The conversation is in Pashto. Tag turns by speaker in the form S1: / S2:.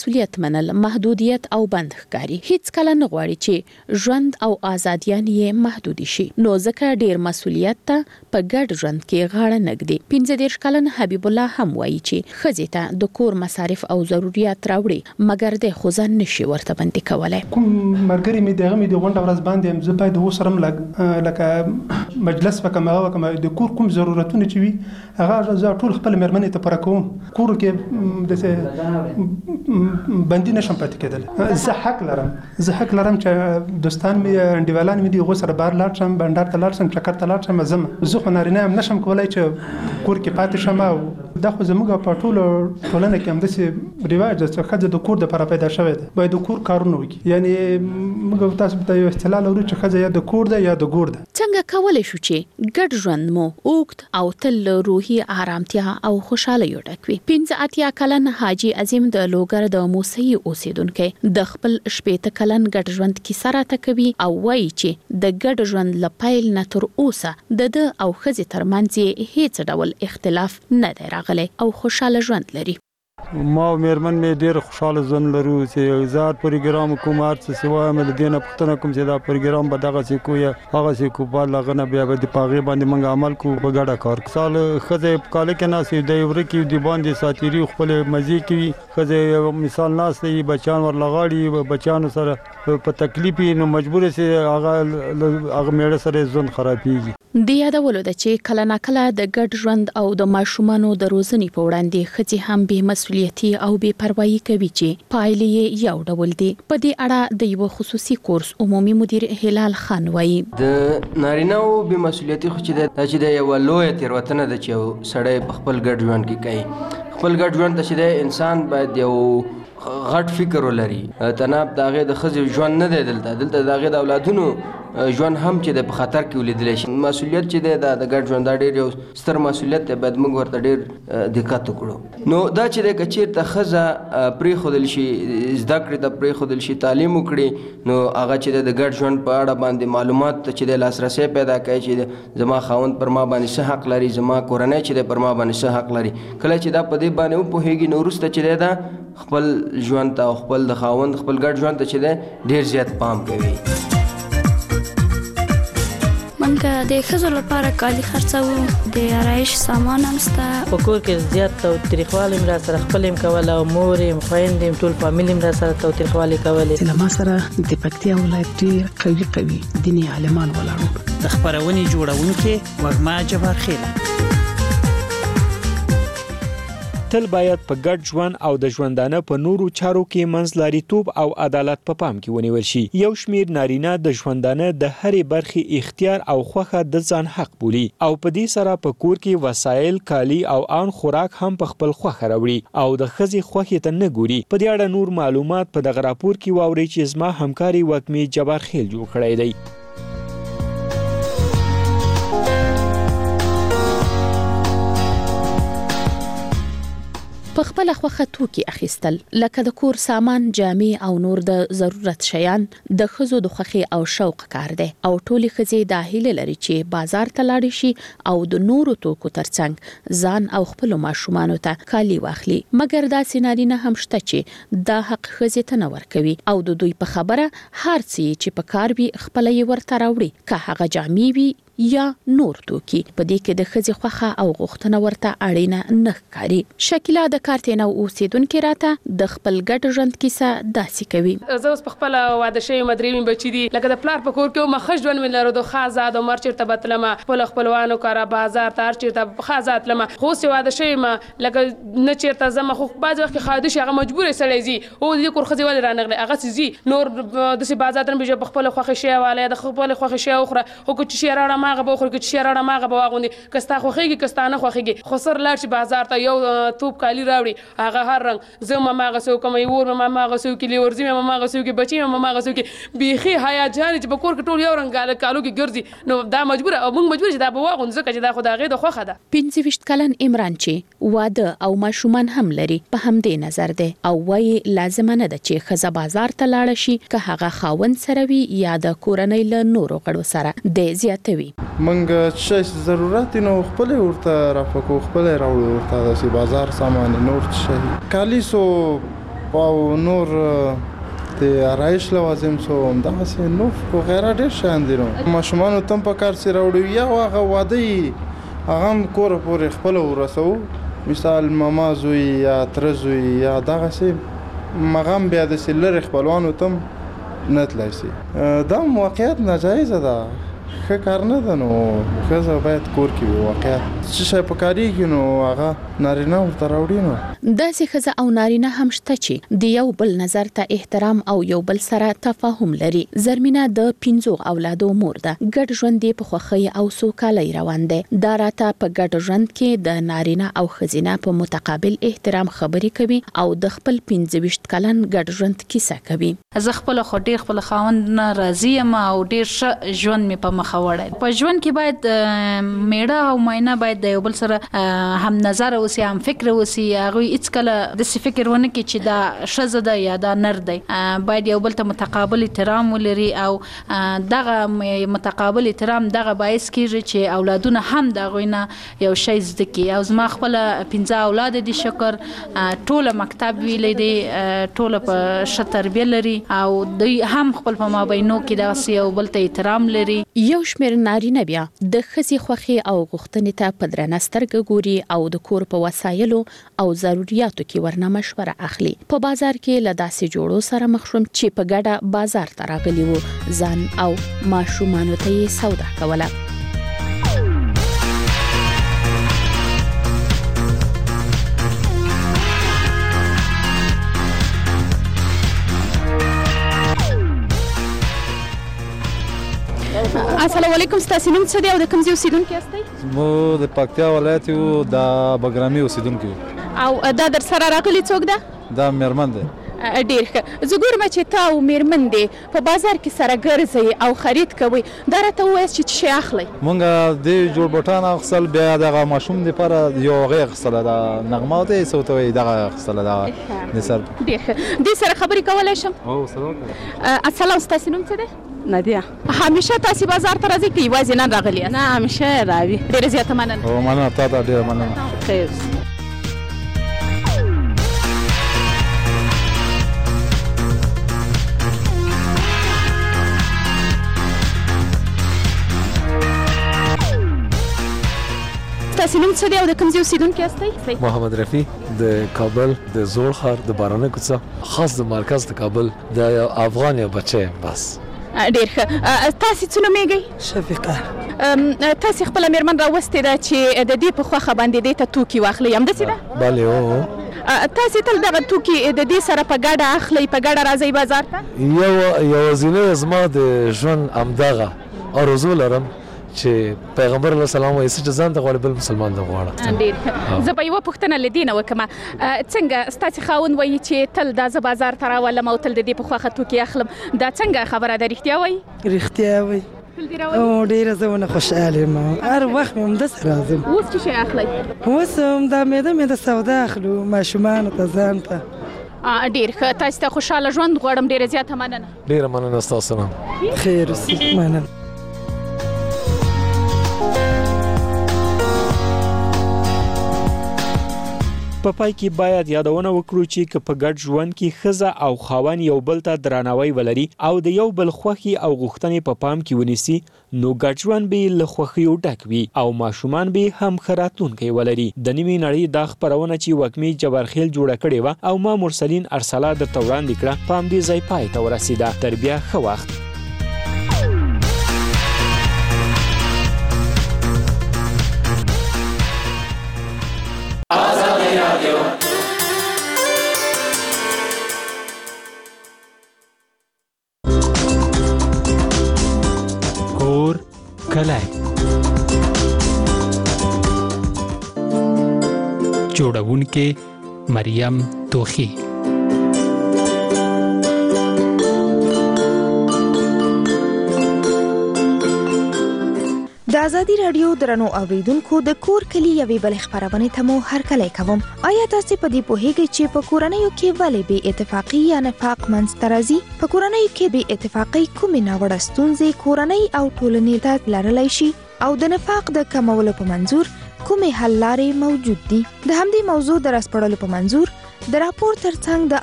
S1: مسؤلیت منل محدودیت او بند ښکاري. هیڅ کله نه غواړي چې ژوند او آزادیان یې محدود شي. نو ځکه ډیر مسؤلیت ته په ګډ ژوند کې غاړه نږدي. 15 کلن حبیب الله هم وایي چې ښځې ته د کور مصارف او ضرورت راوړي مګر د خوځن نشي ورته باندې کولای.
S2: کوم مرګري می دغه می د غونډه ورځ باندې زه باید وسرم لکه مجلس وکم د کور کوم ضرورتونه چې وي هغه زه ټول خپل مېرمنې ته پر کوم. کور کې د باندې نشم پاتې کېدل. زه حق لرم چې دوستان می انډیوالان می دی غو سره بار لاړ شم بندر ته لاړ شم چکر ته لاړ شم زه خو نارینه هم نشم کولای چې کور کې پاتې شم. او دا خو زموږ په ټولنه کې هم داسې رواج ده چې ښځه د کور دپاره پیدا شوې ده باید د کور کارونه وکړي. یعنی موږ تاسو ته یو اصطلاح لرو چې ښځه یا د کور ده یا د ګور ده.
S1: څنګه کولی شو چې ګډ ژوند مو اوږد او تل روحي آرامتیا او خوشحالي ډک وي؟ 15 کلن حاجی عظیم د لوګر د موسی اوسیدونکو د خپل 15 کلن ګډ ژوند کیسه راته کوي او وایي چې د ګډ ژوند لپایل نه تر اوسه د او ښځې ترمنځ هیڅ ډول اختلاف نه دی راغلی او خوشاله ژوند لري.
S3: ما او مېرمن مې ډېر خوشاله ژوند لرو چې زار پروګرام کوم ارڅ سیوا مې دینه پښتنه کوم چې دا پروګرام به دغه سې کو یا هغه سې کو په لغنه بیا به د پاغي باندې منګ عمل کو په ګډه کار سال خزه کال کې ناسې د یو رکی دی باندې ساتيري خپل مزي کوي خزه مثال ناسې بچان ور لغاړي بچانو سره په تکلیف نو مجبور سي هغه میړه سره ژوند خرابيږي.
S1: د یادولو د چې کله ناکله د ګډ ژوند او د ماشومانو د روزنې په وړاندې ښځې هم به مسؤلیتي او بې پروايي کوي چې پایلې یو ډول دي. په دې اړه د یو خصوصي کورس عمومي مدیر هلال خان وایي
S4: د نارینه‌و بې مسؤلیتي خو چې د یو لوی تیروتنه ده چې سړی په خپل ګډ ژوند کې کوي. خپل ګډ ژوند ته چې انسان باید یو غټ فکر ولري. تناب داغه د خځې ژوند نه دی دلته داغه د اولادونو ژوند هم چې د په خطر کې ولیدل شي. مسؤلیت چې د ګډ ژوند ډېر یو ستر مسؤلیت دی باید موږ ورته ډېر دقت وکړو. نو دا چې د کچیرته ښځه پرېښودل شي زده کړې ته پرېښودل شي تعلیم وکړي نو هغه چې د ګډ ژوند په اړه باندې معلومات چې د لاسرسي پیدا کوي چې زما خاوند پر ما باندې څه حق لري زما کورنۍ چې پر ما باندې څه حق لري. کله چې دا په دې باندې وپوهېږي نو وروسته چې دا خپل ژوند ته خپل د خاوند خپل ګډ ژوند ته چې ډېر زیات پام کوي.
S5: منګه د ښځو لپاره کالي خرڅوو د آرایش سامان هم شته.
S6: په کور کې زیات تاوتریخوالی را سره خپل هم کوله او مور هم خویندې هم ټول فامیل هم را سره تاوتریخوالی کولې.
S7: له ما سره د پکتیا ولایت ډېر قوي دیني عالمان ولاړو.
S8: د خبرونې جوړونکي وږمه جبار خیله
S9: تل باید په ګډ ژوند او د ژوندانه په نورو چارو کې منځلاریتوب او عدالت په پام کې ونیول شي. یو شمیر نارینه د ژوندانه د هرې برخې اختیار او خوخه د ځان حق بولي او په دې سره په کور کې وسایل کالی او آن خوراک هم په خپل خوخه راوړي او د ښځې خوښې ته نه ګوري. په دې اړه نور معلومات په دغه راپور کې واورئ چې زما همکاري وږمې جبار خیل جوړ کړی دی.
S1: په خپل خوخه توکي اخیستل لکه د کور سامان جامې او نور د ضرورت شیان د ښځو د خوخي او شوق کار دی او ټولې ښځې د هیله لري چې بازار ته لاړ شي او د نورو توکو ترڅنګ ځان او خپل ماشومان ته کالي واخلي. مګر دا سينارینه هم شته چې دا حق ښځې ته نه ورکوي او د دوی په خبره هر څه چې په کار وي خپل یې ورته راوړي که هغه جامې وي یا نور توکي. په دې کې د ښځې خوخه او غوښتنه ورته اړینه نه ښکاري. شکیلا د کارتینو اوسیدونکو راته د خپل ګډ ژوند کیسه داسې کوي.
S10: زه اوس په خپل واده شوی مدرې بچی دي لکه د پلار په کور کې مخ ژوند مې لرو د خازاد او مرچ ته بتلمه خپل خپلوانو کارا بازار تار چیرته خازات لمه خو سي واده شوی ما لکه نه چیرته زما خو بعض وخت خاده شي هغه مجبور سړی زی او د کور خځې ول رانغله هغه زی نور د سي بازار تر به خپل خوخه شي واله د خپل خوخه شي اخره خو کو چې راړه ماغه به خو کې چې راړه ماغه به واغوندي کستا خوخيږي کستا نه خوخيږي خو سر لاړ شي بازار ته یو توپ کالی راوړي هغه هر رنگ زما ماغه سو کوم یور ماغه سو کې لورځي ماغه سو کې بچي ماغه سو کې بيخي حیا جان چې په کور کې ټول یو رنگ کالو کې ګرځي نو دا مجبور او موږ مجبور چې دا به واغوند ځکه چې دا خدای د خوخه ده.
S1: 25 کلن عمران چې واده او ماشومان هم لري په همدې نظر ده او وايي لازم نه ده چې خزه بازار ته لاړ شي که هغه خاوند سره وي یا د کورنۍ له نورو غړو سره د زیاتوي.
S11: منګه چې ضرورت نو خپل ورته رافقو خپل راوړو ورته د بازار سامان نور شي کالی سو او نور د آرایش لوازم سو همدغسې نوف وغیره ډېر شیان دي نو ماشومانو ته هم پکار چې راوړي یا هغه واده یې هغه هم کوره پورې خپله ورسوو مثال ماما زوی یا تره زوی یا دغسې هغه هم بیا داسې لرې خپلوانو ته هم نه تللی سي دا هم واقعیت ناجایزه ده ښه کار نه ده نو ښځه باید کور کې وي واقعیت څه شی پکارېږي نو هغه نارینه ورته راوړي نو
S1: داسې ښځه او نارینه هم شته چې د یو بل نظر ته احترام او یو بل سره تفاهم لري. زرمینه د 5 اولادو مور ده. ګډ ژوند یې په خوښۍ او سوکالۍ روان دی. دا راته په ګډ ژوند کې د نارینه او ښځینه په متقابل احترام خبرې کوي او د خپل 25 کلن ګډ ژوند کیسه کوي.
S12: زه خپل خو ډیر خپل خاوند نه راضی یم او ډیر ښه ژوند می په مخ وړي. په ژوند کې باید میړه او ماینه باید د یو بل سره هم نظر اوسي هم فکر اوسي. هغه هیڅ کله د فکر ونه کې چې دا ښځه ده یا دا نر دی. باید یو بل ته متقابل احترام ولري او دغه متقابل احترام دغه باعث کیږي چې اولادونه هم دغه نه یو شی زده کوي. او زما خپل 15 اولاد دي شکر ټول مکتب ویلې دي ټول په ښه تربیه لري او دوی هم خپل په مابینو کې داسې یو بل ته احترام لري.
S1: یو شمېر نارینه بیا د ښځې خوښې او غوښتنې ته په درنه سترګه ګوري او د کور په وسایلو او ضرورتو کې ورنه مشوره اخلي. په بازار کې له داسې جوړو سره مخ شوم چې په ګډه بازار ته راغلي وو. ځان او ماشومانو ته یې سودا کوله.
S13: السلام علیکم. ستاسو نوم څه دی او د کوم ځای اوسیدونکي یاستئ؟
S14: مو د پکتیا ولایت یو د بګرامي اوسیدونکي.
S13: او دا در سره راغلی څوک ده؟
S14: دا میرمن ده.
S13: ډیر ښه. زه ګورم چې تا او میرمن دی په بازار کې سره ګرځئ او خرید کوئ. دا راته ووایاست چې څه شی اخلئ؟
S14: مونږ د جوړ بوټان اخیستل بیا دغه ماشوم دپاره یو هغې اخیستله د نغمه ته یې څه ورته وایي دغه اخیستله دغه د سر.
S13: ډېر ښه. دې سره خبرې کولی شم؟
S14: هو سلام.
S13: السلام. ستاسو نوم څه دی؟
S15: نادیه.
S13: همیشه تاسو بازار ته راځئ که یوازې نن راغلي یاست؟
S15: نه همیشه راوي.
S13: ډېره زیاته مننه.
S14: او مننه تا ته ډېره مننه.
S15: خیر.
S13: تاسو نوم څه دی او د کوم ځای اوسیدونکي یاستئ؟
S16: محمد رفیع د کابل د زوړ ښار د بارانه کوڅه خاص د مرکز د کابل د افغان یو بچی بس.
S13: ډېر ښه. تاسو څه نومیږئ؟
S15: شفیقه.
S13: تاسو خپله میرمن راوستې ده چې د دې په خوښه باندې دې ته توکي واخلئ، همداسې ده؟
S16: بلې هو.
S13: تاسو تل دغه توکي د دې سره په ګډه اخلئ، په ګډه راځئ بازار ته؟
S16: یوازینی زما د ژوند همدغه آرزو لرم چې پیغمبر علیه السلام وایي چې ځان ته غواړي بل مسلمان ته غواړه.
S13: ډېر ښه. زه به یوه پوښتنه له دې نه وکړم. څنګه ستاسې خاوند وایي چې تل دا زه بازار ته راولم او تل د دې په خوښه توکي اخلم، دا څنګه خبره ده؟ رښتیا وایي؟
S15: رښتیا وایي. او ډېره زه ونه خوشحاله یم. هر وخت مې همداسې راځم.
S13: اوس څه شی اخلئ؟
S15: اوس همدا میده سودا اخلو ماشومانو ته ځان ته.
S13: ډېر ښه. تاسو ته خوشحاله ژوند غواړم. ډېره زیاته مننه.
S16: ډېره مننه ستاسو نه.
S15: خیر اوسې. مننه.
S9: په پای کې باید یادونه وکړو چې که په ګډ ژوند کې ښځه او خاوند یو بل ته درناوی ولري او د یو بل خوښي او غوښتنې په پام کې ونیسي نو ګډ ژوند به له خوښیو ډک وي او ماشومان به هم ښه راتلونکی ولري. د نیمې نړۍ دا خپرونه چې وږمې جبارخیل جوړه کړې وه او ما مرسلین ارسلا درته وړاندې کړه په همدې ځای پای ته ورسېده. تر بیا ښه وخت.
S17: کور کلی جوړونکې مریم توخی.
S18: د ازادي رادیو درنو اوریدونکو د کور کلی یوې بل خبرونه ته مو هرکلی کوم. آیا تاسو په دې پوهیږئ چې په کورنیو کې ولې بې اتفاقی یا نفاق منځته راځي؟ په کورنیو کې بې اتفاقی کومې ناوړه ستونزې کورنۍ او ټولنې ته لرلی شي او د نفاق د کمولو په منظور کومې حل لارې موجود دي؟ د همدې موضوع د راسپړلو په منظور د راپور ترڅنګ د